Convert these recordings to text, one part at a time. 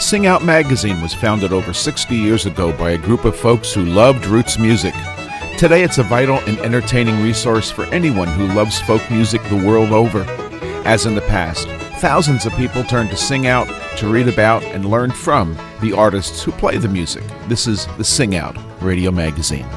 Sing Out magazine was founded over 60 years ago by a group of folks who loved roots music. Today it's a vital and entertaining resource for anyone who loves folk music the world over. As in the past, thousands of people turn to Sing Out to read about and learn from the artists who play the music. This is the Sing Out Radio Magazine.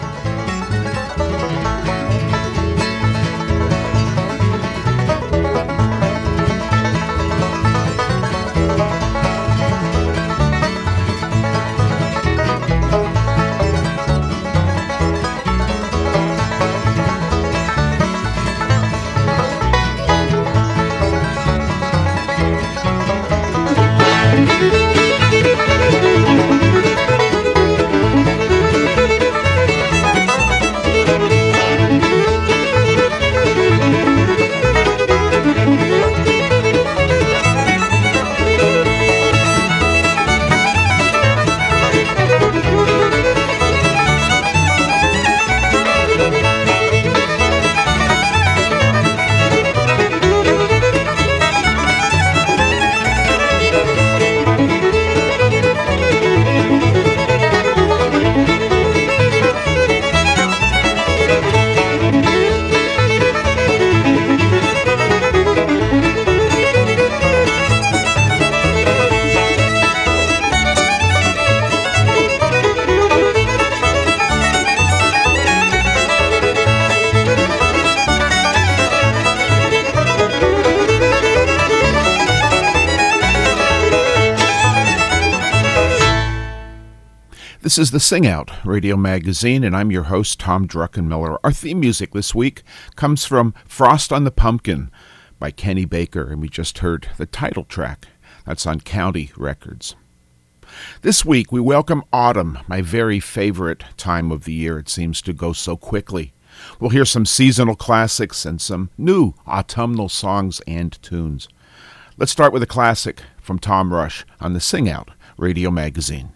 This is the Sing Out Radio Magazine, and I'm your host, Tom Druckenmiller. Our theme music this week comes from Frost on the Pumpkin by Kenny Baker, and we just heard the title track. That's on County Records. This week, we welcome autumn, my very favorite time of the year. It seems to go so quickly. We'll hear some seasonal classics and some new autumnal songs and tunes. Let's start with a classic from Tom Rush on the Sing Out Radio Magazine.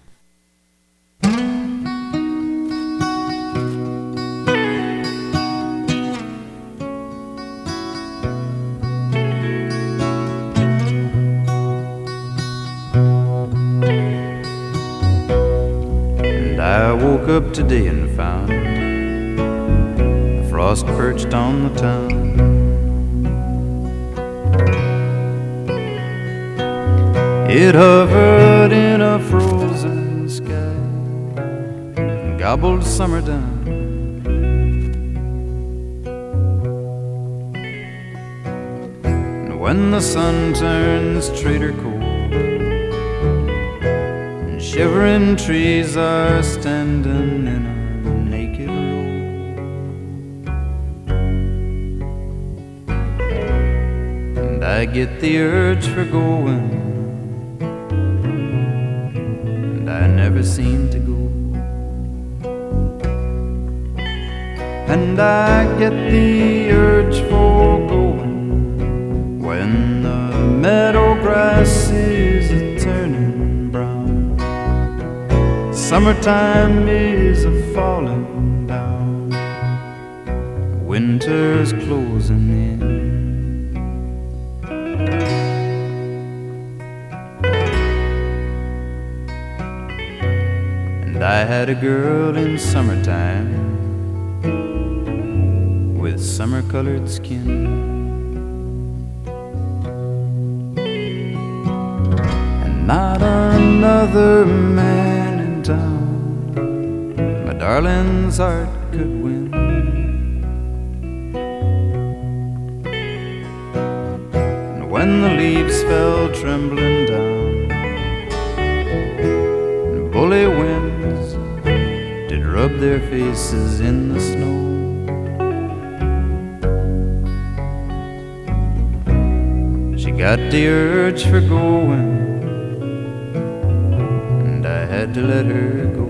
I woke up today and found the frost perched on the town. It hovered in a frozen sky and gobbled summer down. And when the sun turns traitor cold, shivering trees are standing in a naked row, and I get the urge for going, and I never seem to go. And I get the urge for going when the meadow grass is a-turning brown. Summertime is a-falling down, winter's closing in. And I had a girl in summertime with summer-colored skin, and not another man in town my darling's heart could win. And when the leaves fell trembling down, and bully winds did rub their faces in the snow, she got the urge for going, and I had to let her go.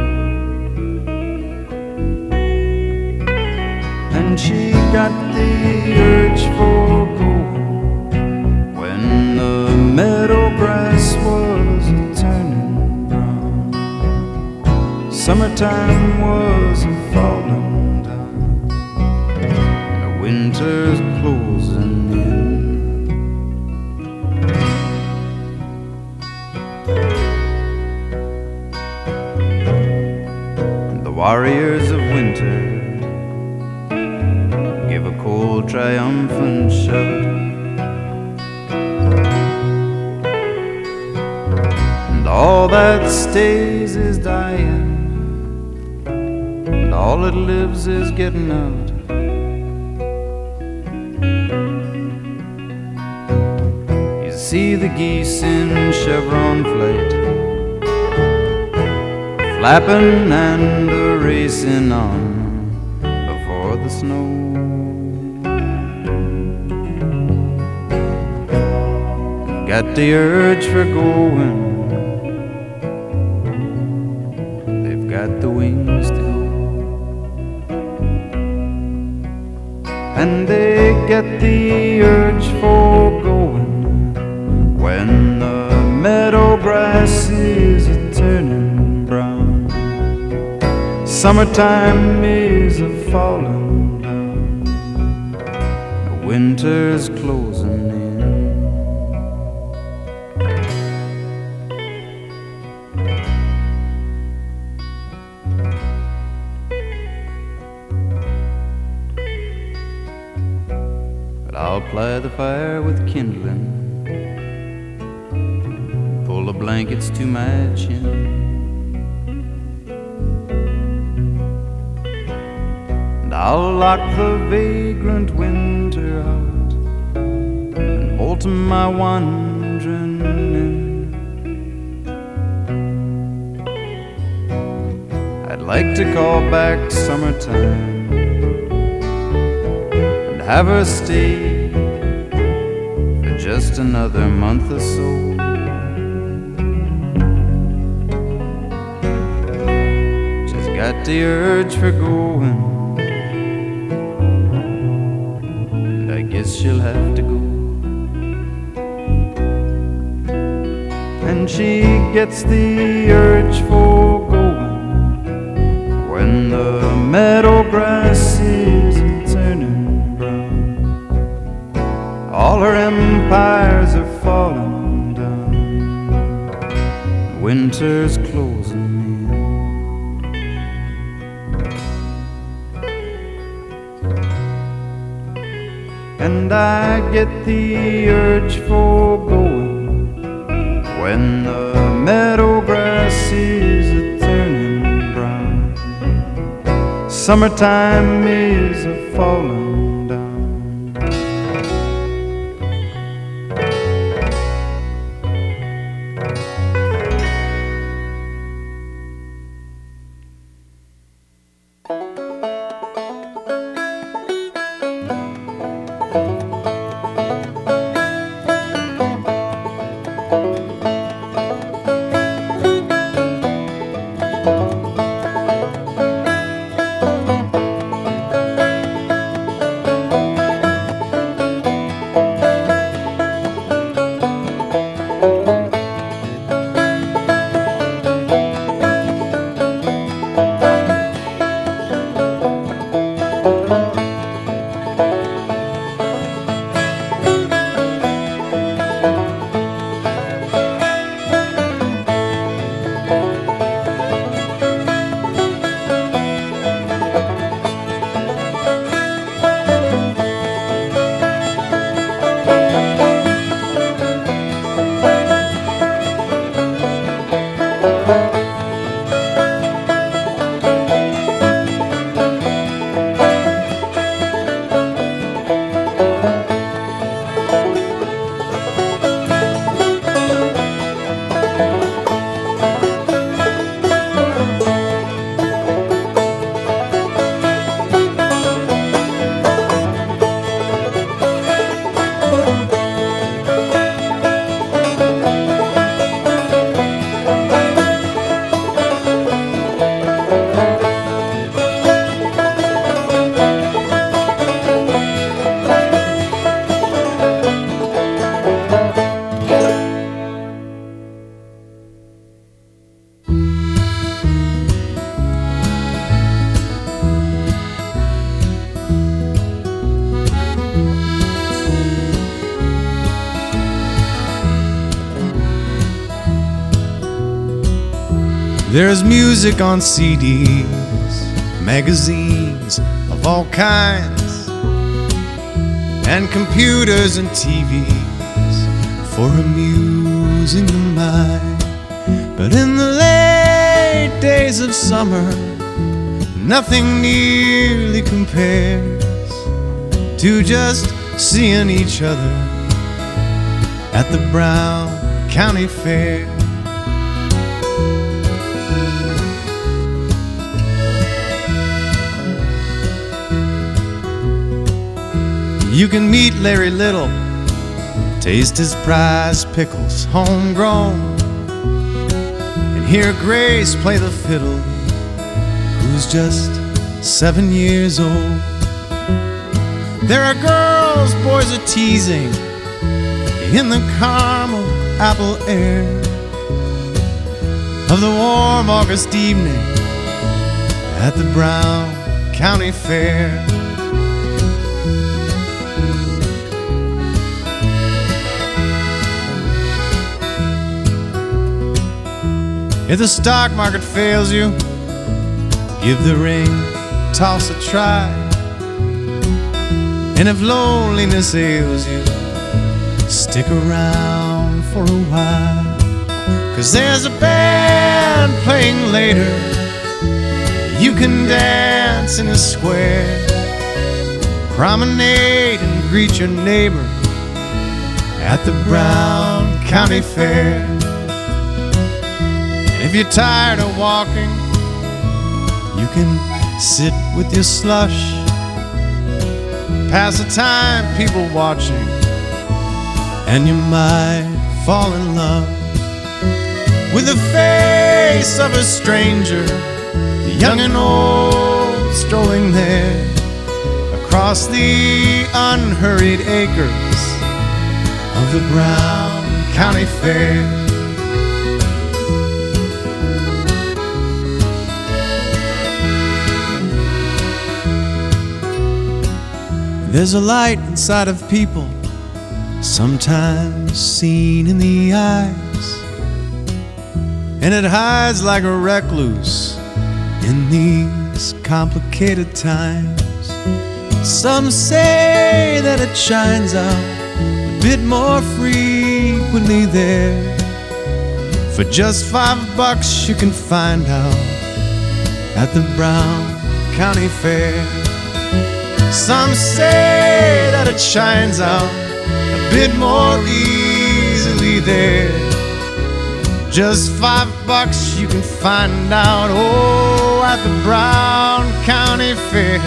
And she got the urge for going when the meadow grass was a-turning brown. Summertime was a-falling down, the winter's closing in. all that stays is dying, and all that lives is getting out. You see the geese in chevron flight, flapping and racing on before the snow. Got the urge for going, they've got the wings to go, and they get the urge for going when the meadow grass is a-turning brown. Summertime is a-falling down, the winter's closing in. I'll ply the fire with kindling, pull the blankets to my chin, and I'll lock the vagrant winter out and hold to my wandering in. I'd like to call back summertime, have her stay for just another month or so. She's got the urge for going, and I guess she'll have to go. And she gets the urge for going when the meadow grass is turning. All her empires are falling down, winter's closing in. And I get the urge for going when the meadow grass is a-turning brown. Summertime is a-falling. There's music on CDs, magazines of all kinds, and computers and TVs for amusing the mind. But in the late days of summer, nothing nearly compares to just seeing each other at the Brown County Fair. You can meet Larry Little, taste his prized pickles, homegrown, and hear Grace play the fiddle, who's just 7 years old. There are girls boys are teasing in the caramel apple air of the warm August evening at the Brown County Fair. If the stock market fails you, give the ring toss a try. And if loneliness ails you, stick around for a while. 'Cause there's a band playing later. You can dance in a square, promenade and greet your neighbor at the Brown County Fair. If you're tired of walking, you can sit with your slush, pass the time, people watching, and you might fall in love with the face of a stranger, young and old, strolling there across the unhurried acres of the Brown County Fair. There's a light inside of people, sometimes seen in the eyes, and it hides like a recluse in these complicated times. Some say that it shines out a bit more frequently there. For just $5 you can find out at the Brown County Fair. Some say that it shines out a bit more easily there. Just $5 you can find out, oh, at the Brown County Fair.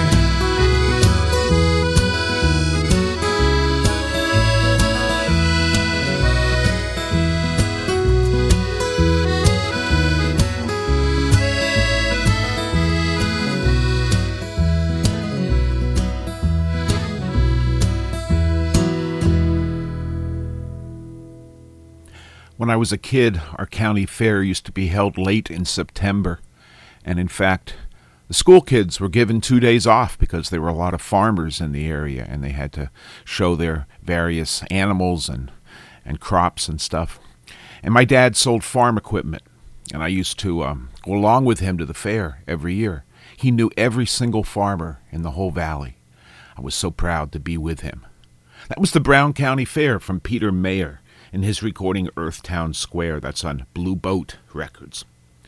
When I was a kid, our county fair used to be held late in September. And in fact, the school kids were given 2 days off because there were a lot of farmers in the area and they had to show their various animals and crops and stuff. And my dad sold farm equipment, and I used to go along with him to the fair every year. He knew every single farmer in the whole valley. I was so proud to be with him. That was the Brown County Fair from Peter Mayer in his recording Earthtown Square. That's on Blue Boat Records.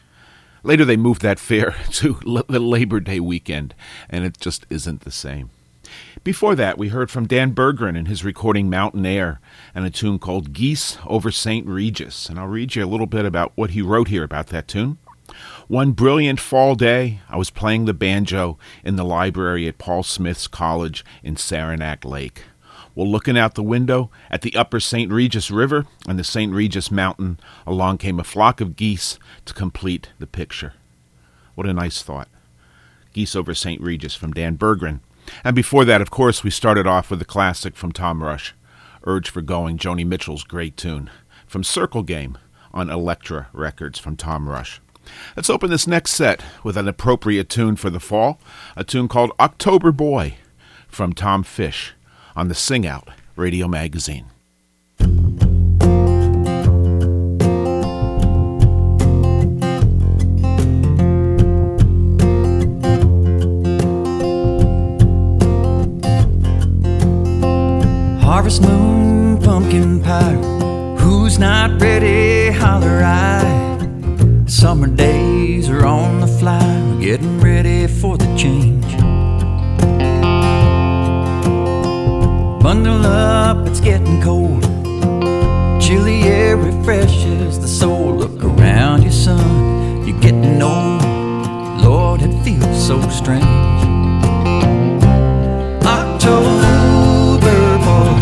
Later they moved that fair to the Labor Day weekend, and it just isn't the same. Before that, we heard from Dan Berggren in his recording Mountain Air and a tune called Geese Over St. Regis. And I'll read you a little bit about what he wrote here about that tune. One brilliant fall day, I was playing the banjo in the library at Paul Smith's College in Saranac Lake. Well, looking out the window at the upper St. Regis River and the St. Regis Mountain, along came a flock of geese to complete the picture. What a nice thought. Geese Over St. Regis from Dan Berggren. And before that, of course, we started off with a classic from Tom Rush, Urge for Going, Joni Mitchell's great tune, from Circle Game on Elektra Records from Tom Rush. Let's open this next set with an appropriate tune for the fall, a tune called October Boy from Tom Fish on the Sing Out Radio Magazine. Harvest moon, pumpkin pie, who's not ready, holler I. summer days are on the fly, we're getting ready for the change. Bundle up, it's getting cold. Chilly air refreshes the soul. Look around you, son, you're getting old. Lord, it feels so strange. October boy,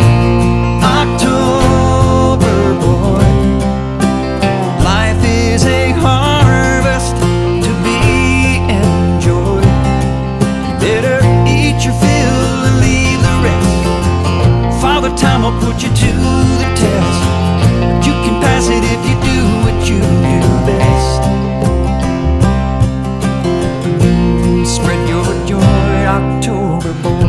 October boy, life is a harvest to be enjoyed. You better eat your fill and leave the rest. Father Time will put you to the test, but you can pass it if you do what you do best. Spread your joy, October boy.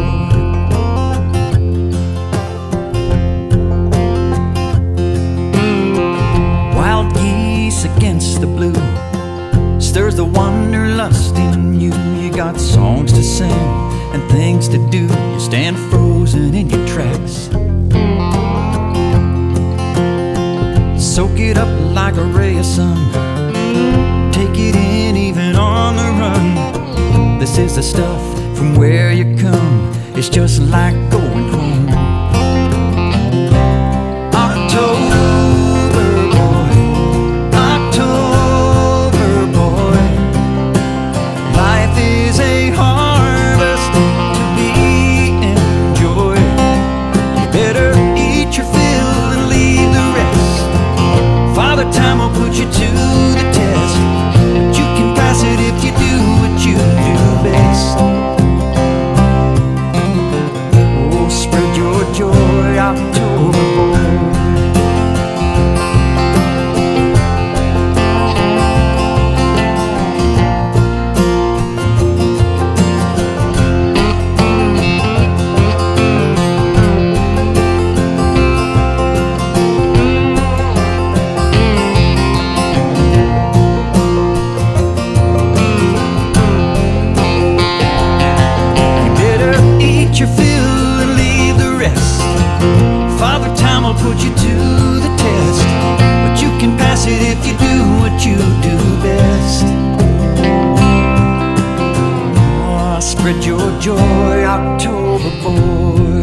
Wild geese against the blue stirs the wanderlust in you. You got songs to sing and things to do. You stand frozen in your tracks. Soak it up like a ray of sun. Take it in even on the run. This is the stuff from where you come. It's just like going home. October boy, October boy, life is a harvest to be enjoyed. You better eat your fill and leave the rest. Father Time will put you to the test, but you can pass it if you do what you do best. Oh, spread your joy, October boy. Your fill and leave the rest. Father Time will put you to the test, but you can pass it if you do what you do best. Oh, spread your joy, October boy.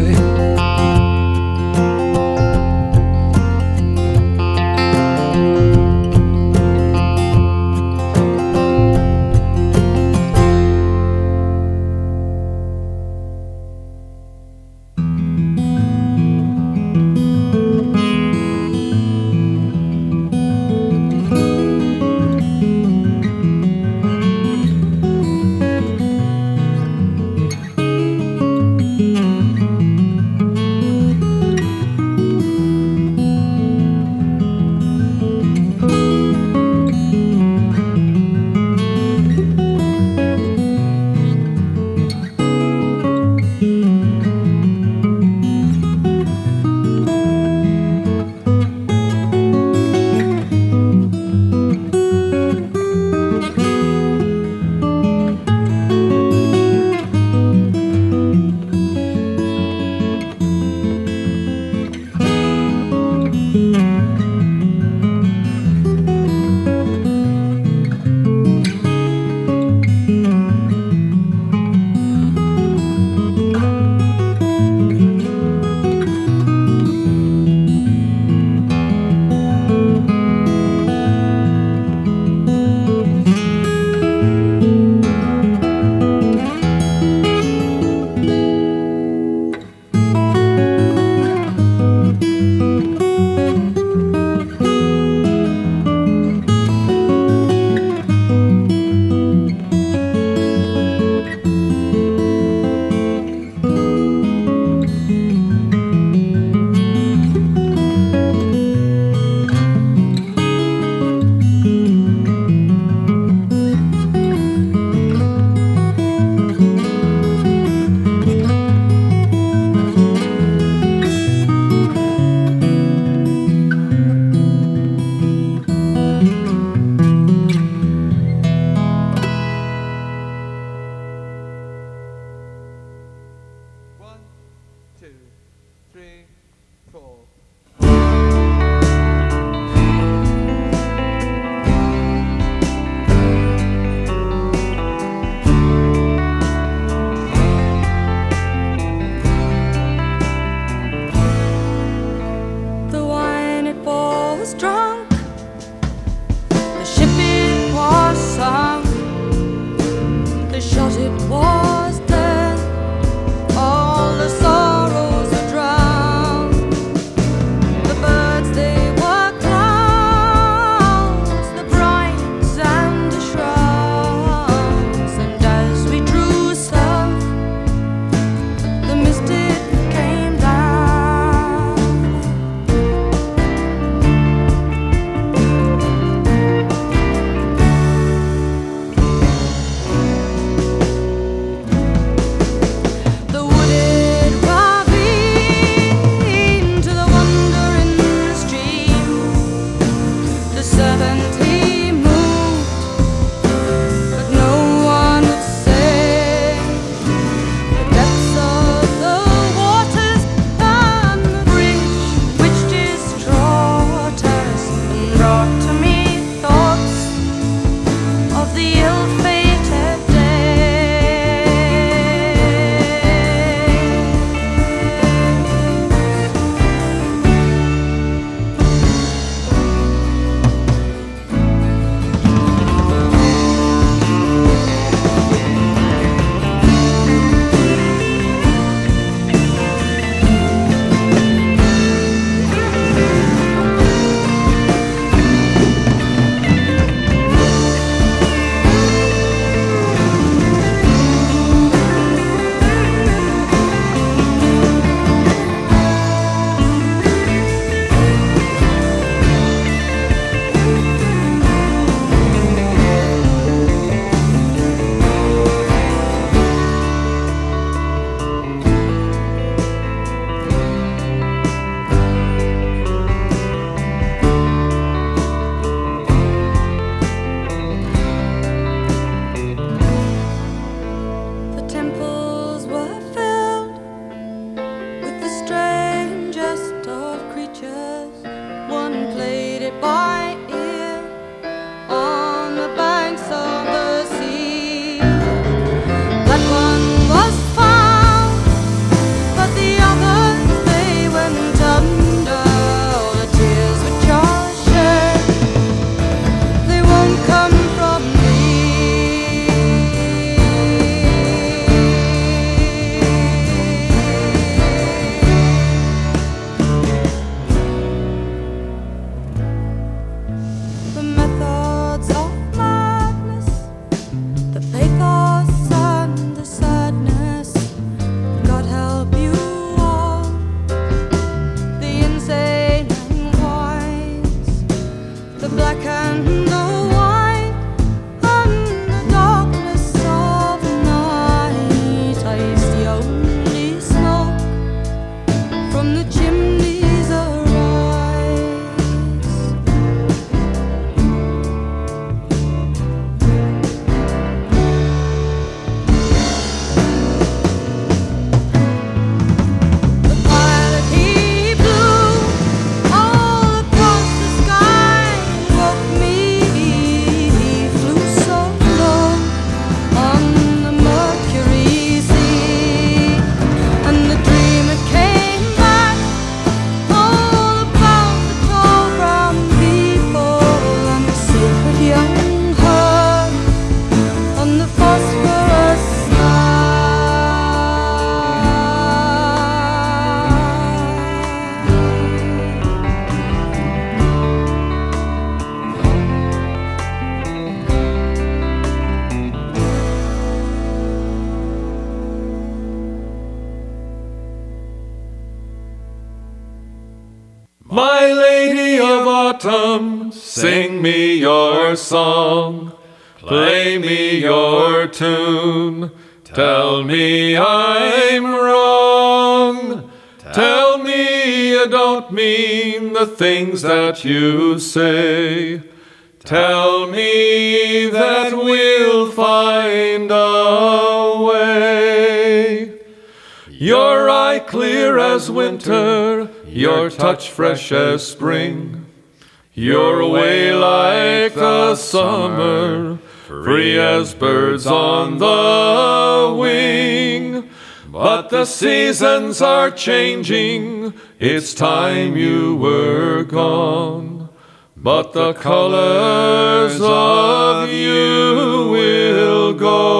My lady of autumn, sing me your song, play me your tune, tell me I'm wrong, tell me you don't mean the things that you say, tell me that we'll find a way. Your eye clear as winter, your touch fresh as spring, your way like the summer, free as birds on the wing. But the seasons are changing, it's time you were gone. But the colors of you will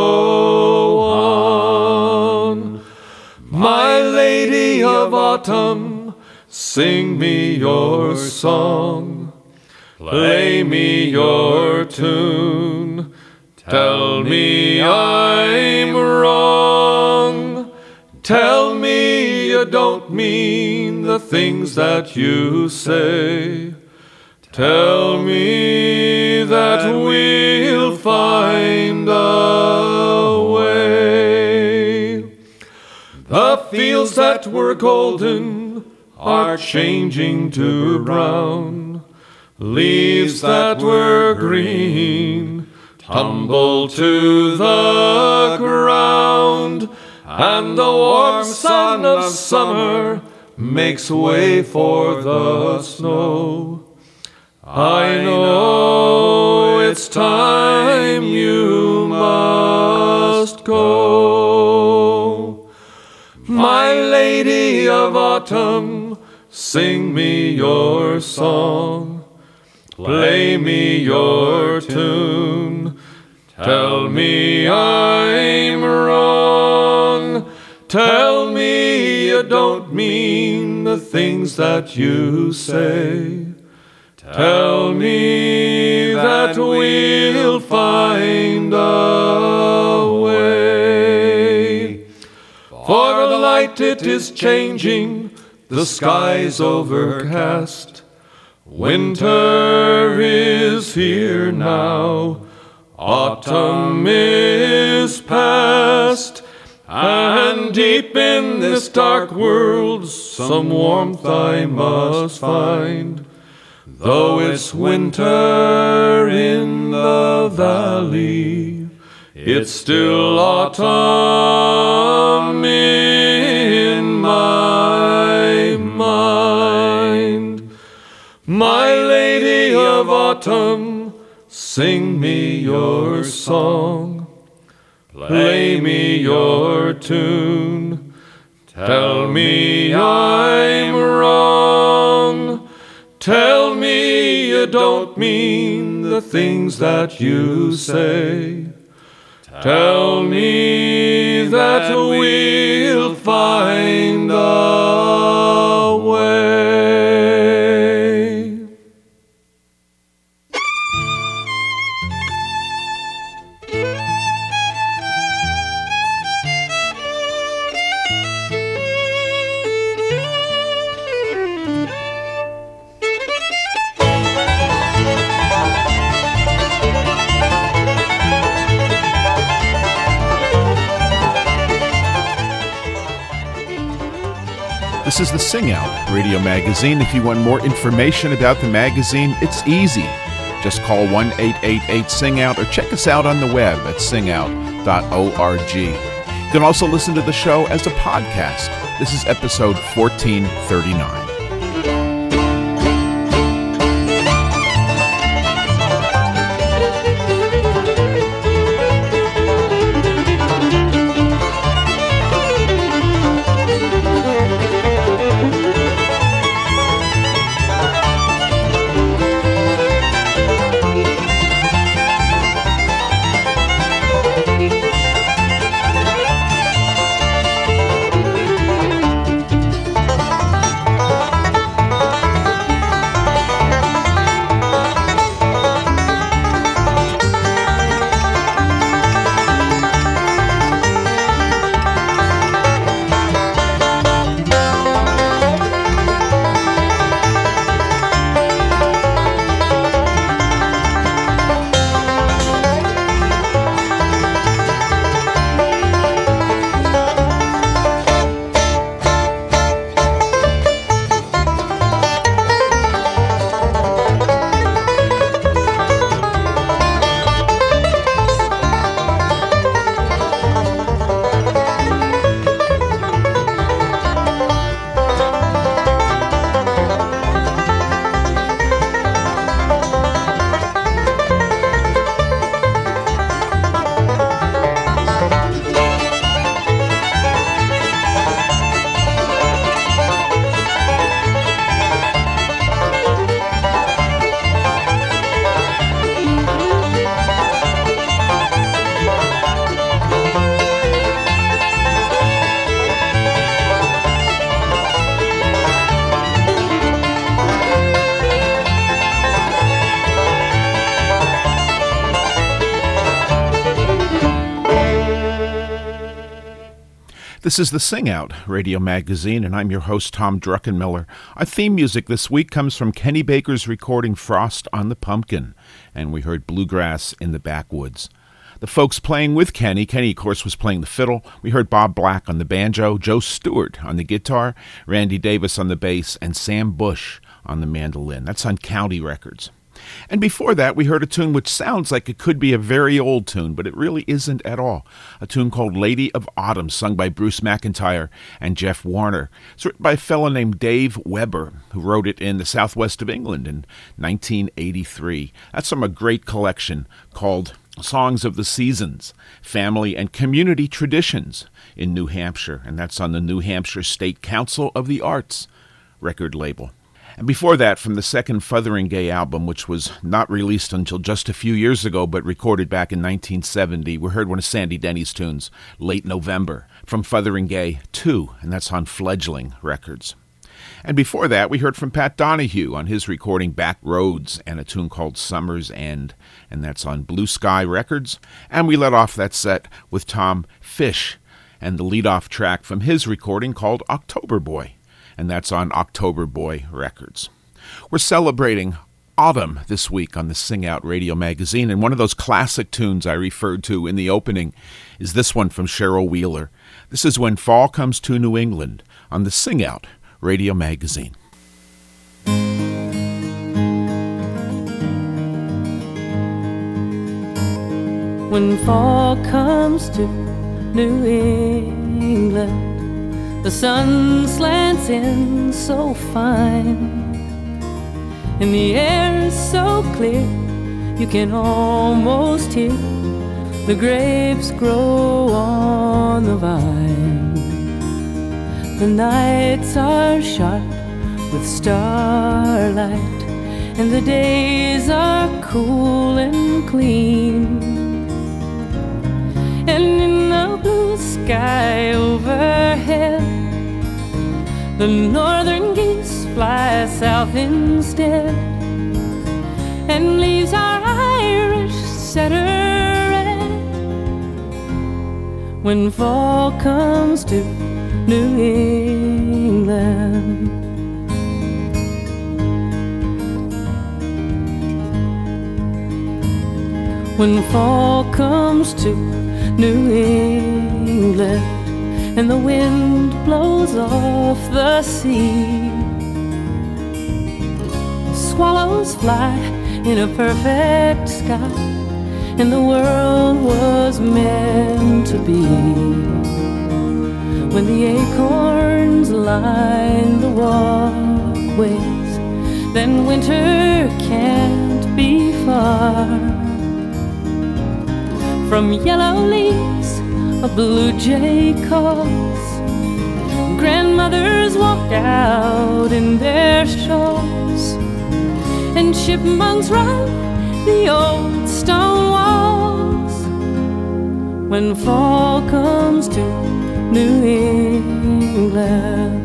go on. My lady of autumn, sing me your song, play me your tune, tell me I'm wrong, tell me you don't mean the things that you say, tell me that we'll find a way. The fields that were golden are changing to brown. Leaves that were green tumble to the ground, and the warm sun of summer makes way for the snow. I know it's time you must go. My lady of autumn, sing me your song, play me your tune, tell me I'm wrong, tell me you don't mean the things that you say, tell me that we'll find a way. For the light it is changing, the sky's overcast, winter is here now, autumn is past, and deep in this dark world some warmth I must find. Though it's winter in the valley, it's still autumn in my mind. My lady of autumn, sing me your song, play me your tune, tell me I'm wrong, tell me you don't mean the things that you say, tell me that we'll find a way. This is the Sing Out radio magazine. If you want more information about the magazine, it's easy. Just call 1-888-SING-OUT or check us out on the web at singout.org. You can also listen to the show as a podcast. This is episode 1439. This is the Sing Out Radio Magazine, and I'm your host, Tom Druckenmiller. Our theme music this week comes from Kenny Baker's recording Frost on the Pumpkin, and we heard Bluegrass in the Backwoods. The folks playing with Kenny, of course, was playing the fiddle. We heard Bob Black on the banjo, Joe Stewart on the guitar, Randy Davis on the bass, and Sam Bush on the mandolin. That's on County Records. And before that, we heard a tune which sounds like it could be a very old tune, but it really isn't at all. A tune called Lady of Autumn, sung by Bruce McIntyre and Jeff Warner. It's written by a fellow named Dave Weber, who wrote it in the southwest of England in 1983. That's from a great collection called Songs of the Seasons, Family and Community Traditions in New Hampshire, and that's on the New Hampshire State Council of the Arts record label. And before that, from the second Fotheringay album, which was not released until just a few years ago, but recorded back in 1970, we heard one of Sandy Denny's tunes, Late November, from Fotheringay 2, and that's on Fledgling Records. And before that, we heard from Pat Donahue on his recording Back Roads and a tune called Summer's End, and that's on Blue Sky Records. And we let off that set with Tom Fish and the lead-off track from his recording called October Boy, and that's on October Boy Records. We're celebrating autumn this week on the Sing Out Radio Magazine, and one of those classic tunes I referred to in the opening is this one from Cheryl Wheeler. This is When Fall Comes to New England on the Sing Out Radio Magazine. When fall comes to New England, the sun slants in so fine, and the air is so clear you can almost hear the grapes grow on the vine. The nights are sharp with starlight, and the days are cool and clean. And in the blue sky overhead, the northern geese fly south instead, and leaves our Irish setter red. When fall comes to New England, when fall comes to New England, and the wind blows off the sea, swallows fly in a perfect sky, and the world was meant to be. When the acorns line the walkways, then winter can't be far. From yellow leaves a blue jay calls, grandmothers walk out in their shawls, and chipmunks run the old stone walls. When fall comes to New England,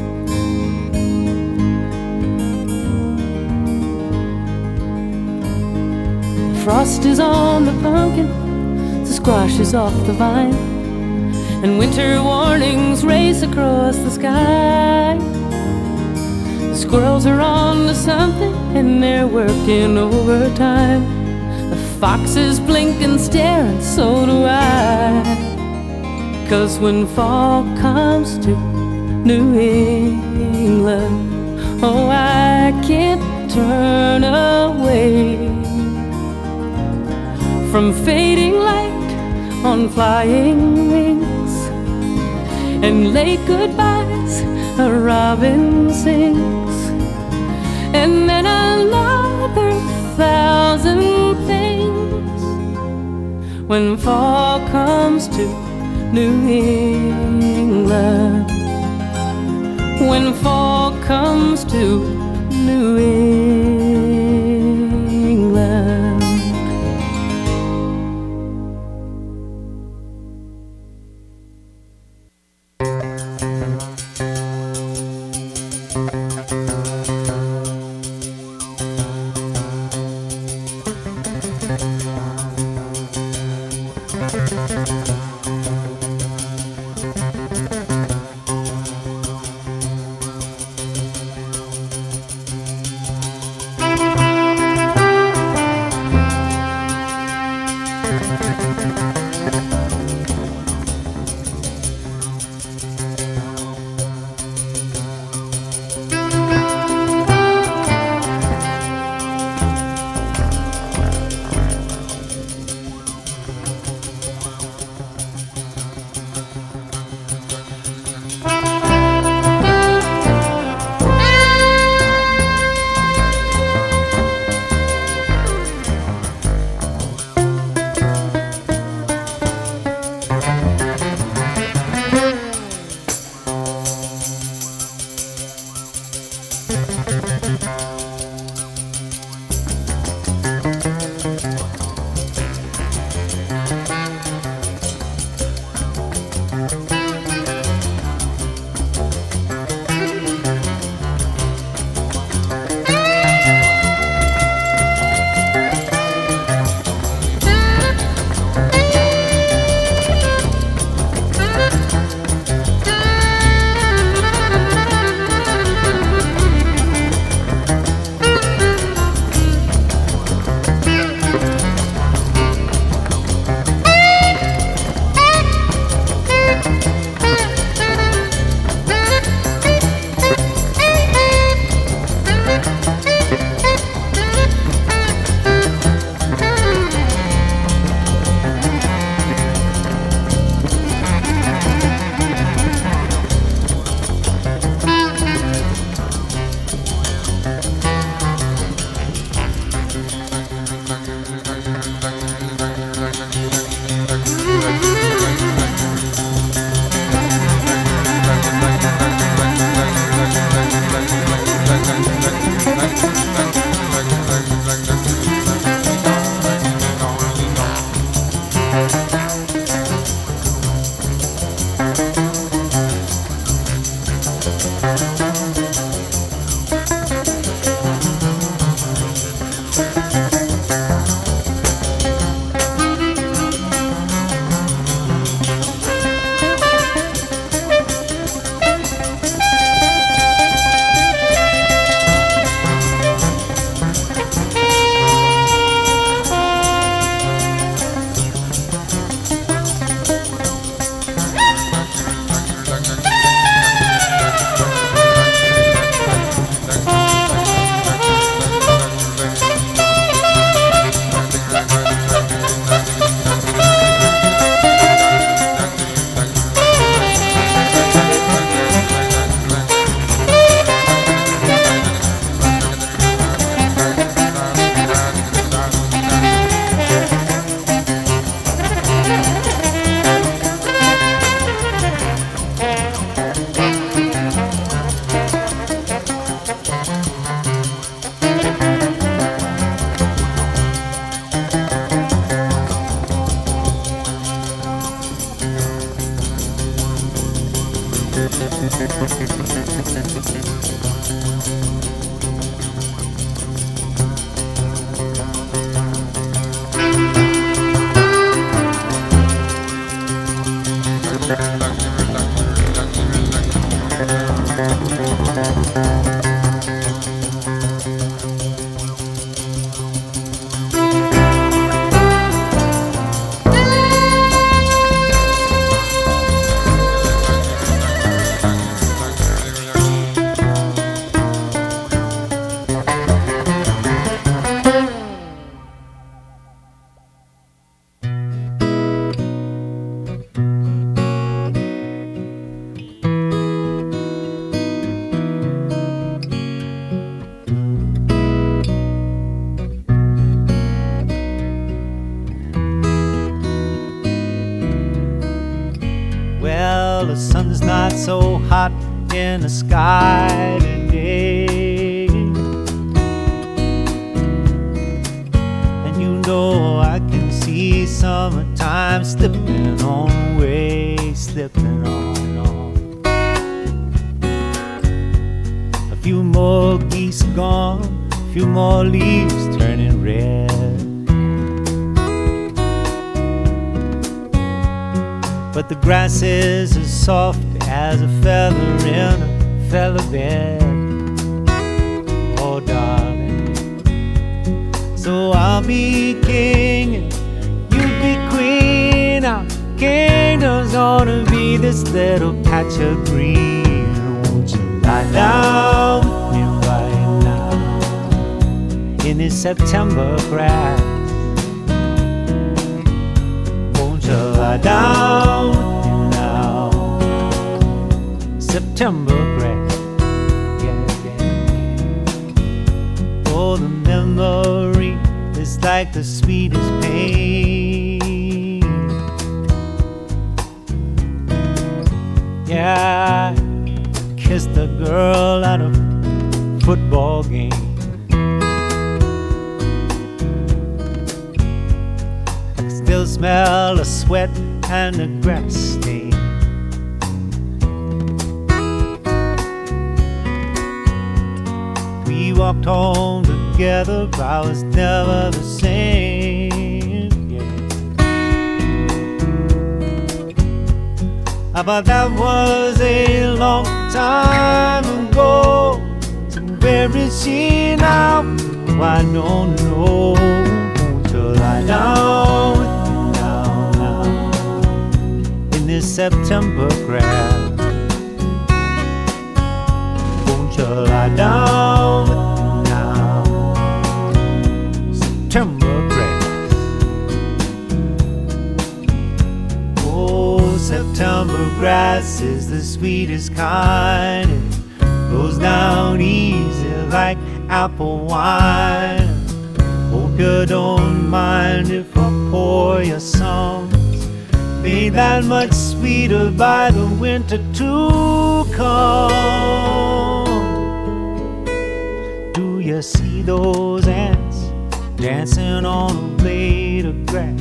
frost is on the pumpkin, the squash is off the vine, and winter warnings race across the sky. The squirrels are on to something, and they're working overtime. The foxes blink and stare, and so do I. 'Cause when fall comes to New England, oh, I can't turn away from fading light on flying wings, and late goodbyes a robin sings, and then another thousand things. When fall comes to New England, when fall comes to New England. Well, the sun's not so hot in the sky today, and you know I can see summertime slipping on away, slipping on and on. A few more geese gone, a few more leaves turning red. But the grass is as soft as a feather in a feather bed. Oh, darling. So I'll be king and you be queen. Our kingdom's gonna be this little patch of green. Won't you lie down with me right now in this September grass? Lie down with me now, September grass, yeah, yeah. Oh, the memory is like the sweetest pain. Yeah, I kissed a girl at a football game. Still smell the sweat and the grass stain. We walked home together, I was never the same, yeah. But that was a long time ago. So where is she now? I don't know. Won't you lie down with me now in this September grass? Won't you lie down with me now, September grass? Oh, September grass is the sweetest kind. It goes down easy like apple wine. Hope you don't mind if I pour your songs, made that much sweeter by the winter to come. Do you see those ants dancing on a blade of grass?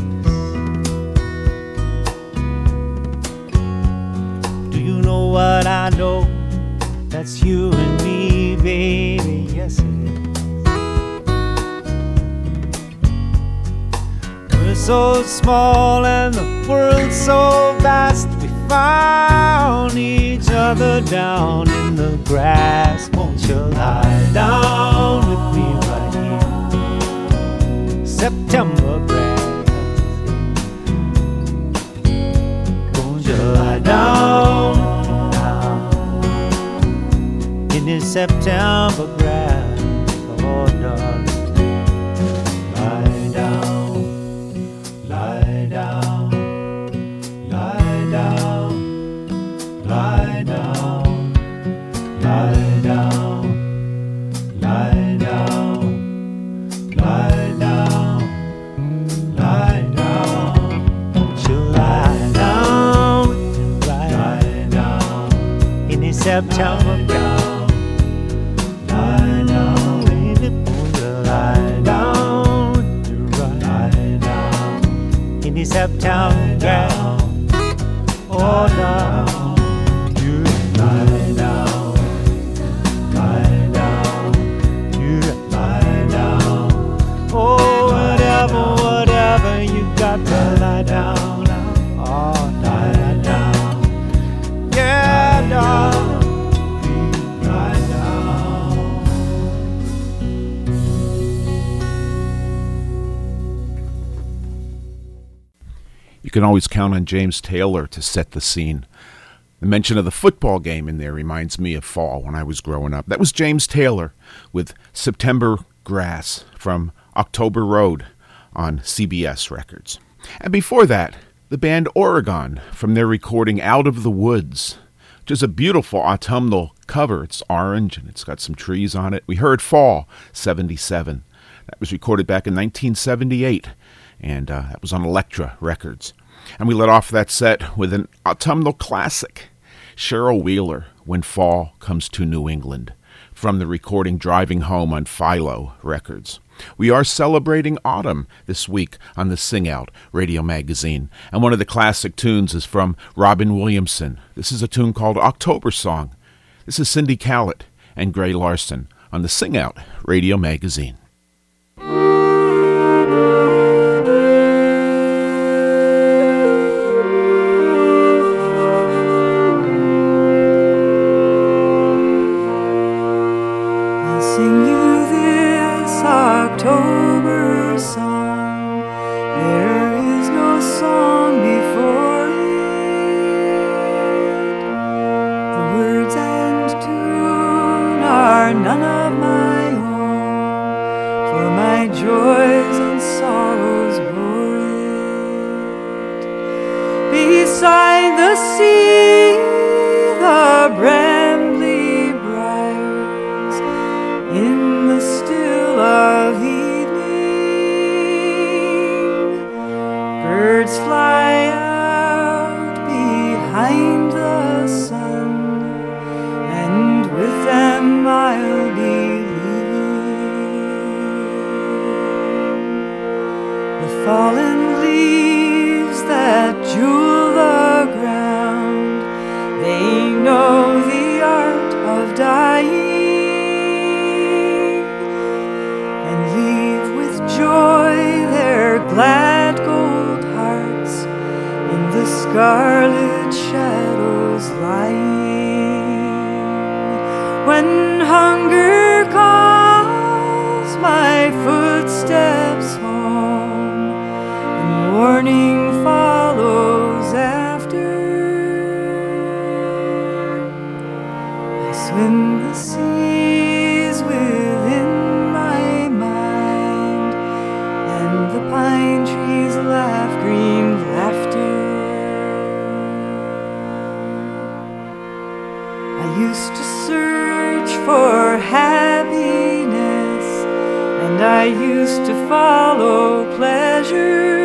Do you know what I know? That's you and me, baby, yes it is. We're so small and the world's so vast. We found each other down in the grass. Won't you lie down with me right here, September grass? Won't you lie down in this September grass? Oh, darling, lie down, lie down, lie down, lie down, lie down, lie down, lie down, lie down. Won't you lie down, lie down in this September grass? September grass, oh, down, you lie down. can always count on James Taylor to set the scene. The mention of the football game in there reminds me of fall when I was growing up. That was James Taylor with September Grass from October Road on CBS Records. And before that, the band Oregon from their recording Out of the Woods, which is a beautiful autumnal cover. It's orange and it's got some trees on it. We heard Fall, 77. That was recorded back in 1978, and that was on Elektra Records. And we let off that set with an autumnal classic, Cheryl Wheeler, When Fall Comes to New England, from the recording Driving Home on Philo Records. We are celebrating autumn this week on the Sing Out radio magazine, and one of the classic tunes is from Robin Williamson. This is a tune called October Song. This is Cindy Callett and Gray Larson on the Sing Out radio magazine. October song, there is no song before it. The words and tune are none of my own, for my joys and sorrows bore it. Beside the sea, the brambly briars, in the still of birds fly out behind the sun, and with them I'll be leaving. The fallen leaves that jewel the ground, they know the art of dying, and leave with joy their glad gold hearts in the scarlet shadows lying. When hunger calls my footsteps home, and morning follows after, I swim the seas within my mind, and the pine trees laugh green laughter. I used to search for happiness, and I used to follow pleasure,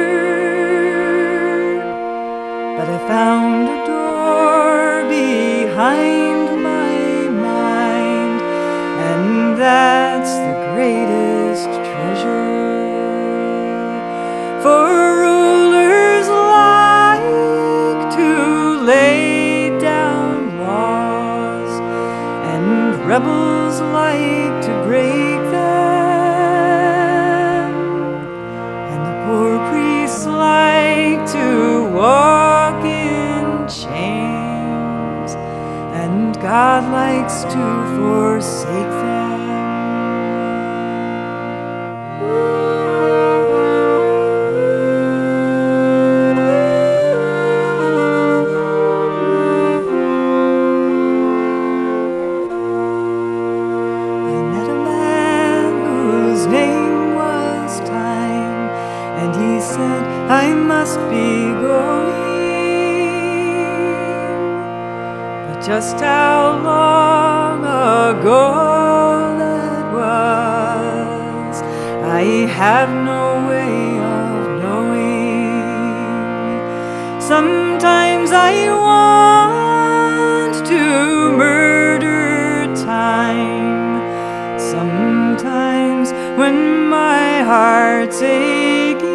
but I found a door behind my mind, and that's the greatest treasure. For rulers like to lay down laws, and rebels like to break them, and the poor priests like to walk in chains, and God likes to forsake them. I must be going, but just how long ago that was, I have no way of knowing. Sometimes I want to murder time, sometimes when my heart's aching,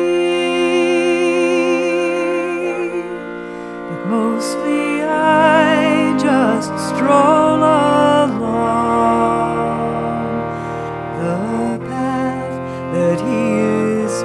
mostly I just stroll along the path that he is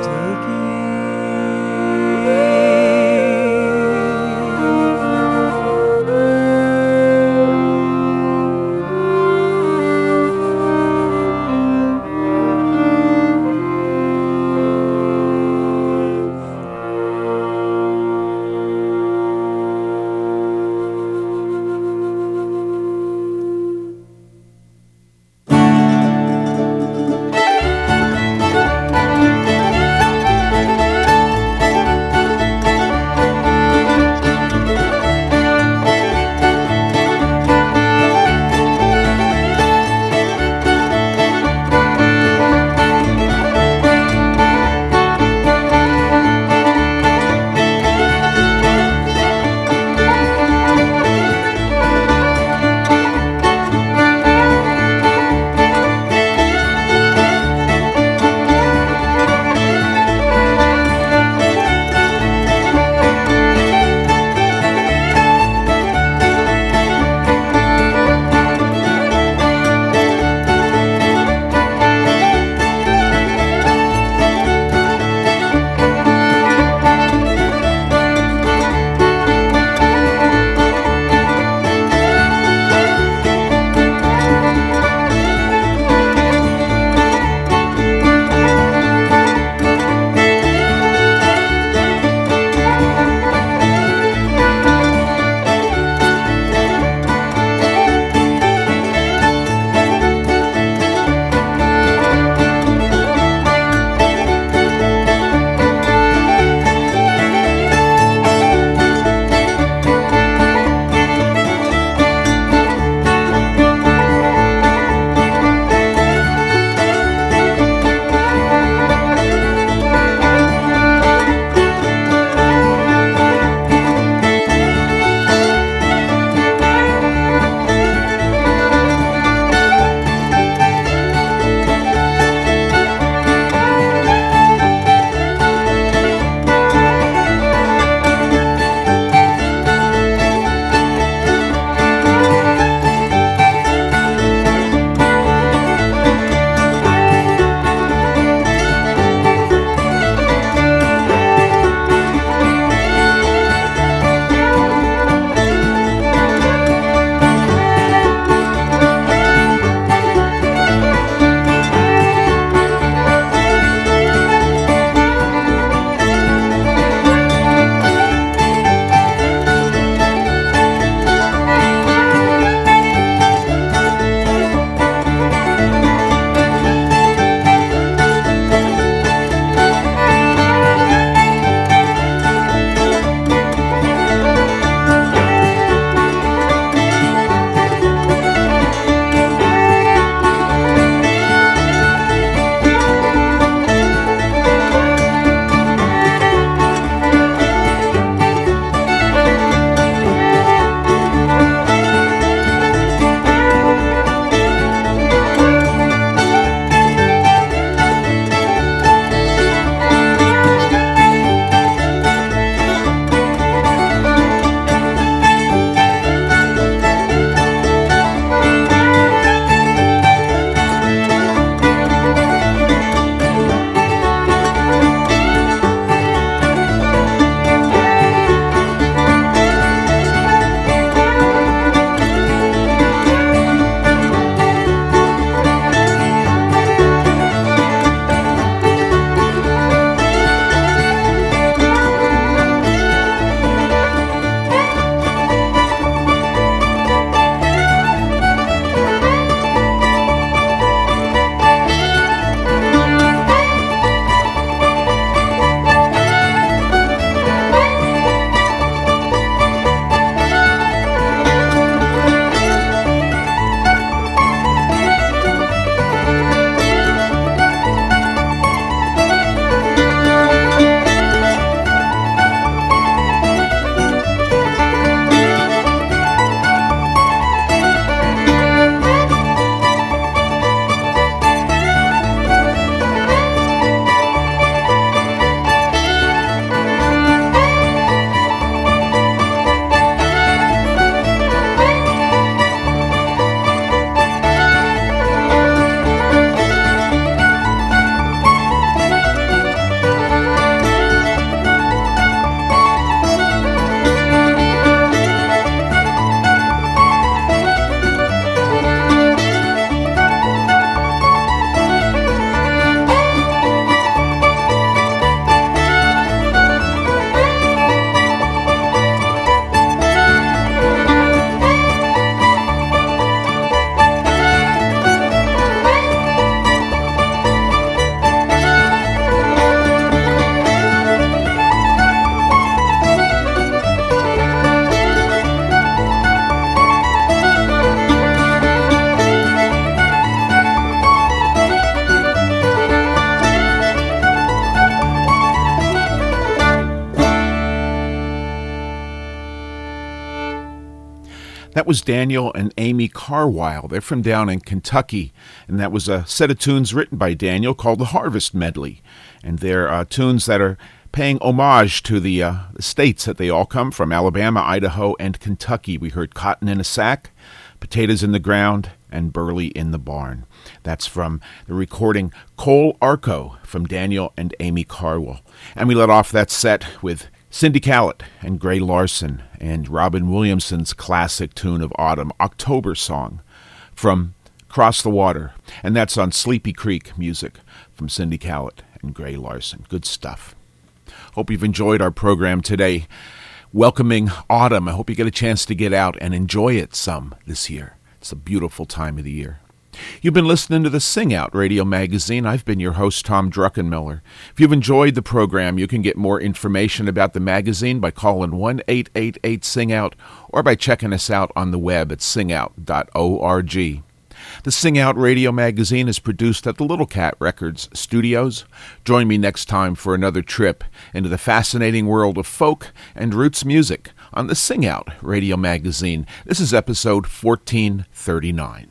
That was Daniel and Amy Carwile. They're from down in Kentucky, and that was a set of tunes written by Daniel called the Harvest Medley. And they're tunes that are paying homage to the states that they all come from, Alabama, Idaho, and Kentucky. We heard Cotton in a Sack, Potatoes in the Ground, and Burley in the Barn. That's from the recording Cole Arco from Daniel and Amy Carwile. And we let off that set with Cindy Callett and Gray Larson and Robin Williamson's classic tune of autumn, October Song, from Cross the Water. And that's on Sleepy Creek music from Cindy Callett and Gray Larson. Good stuff. Hope you've enjoyed our program today, welcoming autumn. I hope you get a chance to get out and enjoy it some this year. It's a beautiful time of the year. You've been listening to the Sing Out Radio Magazine. I've been your host, Tom Druckenmiller. If you've enjoyed the program, you can get more information about the magazine by calling 1-888-SING-OUT or by checking us out on the web at singout.org. The Sing Out Radio Magazine is produced at the Little Cat Records studios. Join me next time for another trip into the fascinating world of folk and roots music on the Sing Out Radio Magazine. This is episode 1439.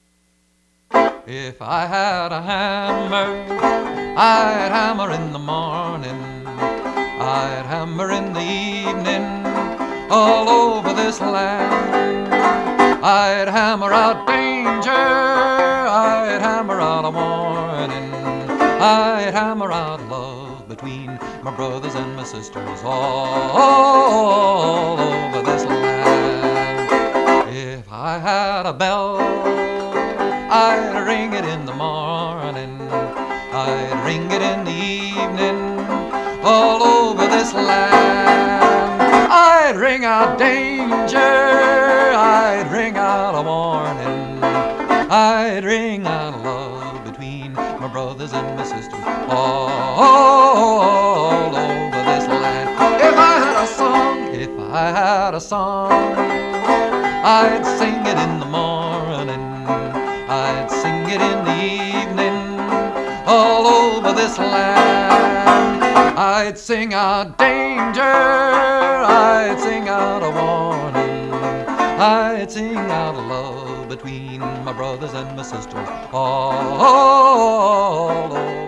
If I had a hammer, I'd hammer in the morning, I'd hammer in the evening, all over this land. I'd hammer out danger, I'd hammer out a warning, I'd hammer out love between my brothers and my sisters, all over this land. If I had a bell, I'd ring it in the morning, I'd ring it in the evening, all over this land. I'd ring out danger, I'd ring out a warning, I'd ring out love between my brothers and my sisters, all over this land. If I had a song, I'd sing it in the morning, I'd sing it in the evening, all over this land. I'd sing out danger, I'd sing out a warning, I'd sing out love between my brothers and my sisters, all over.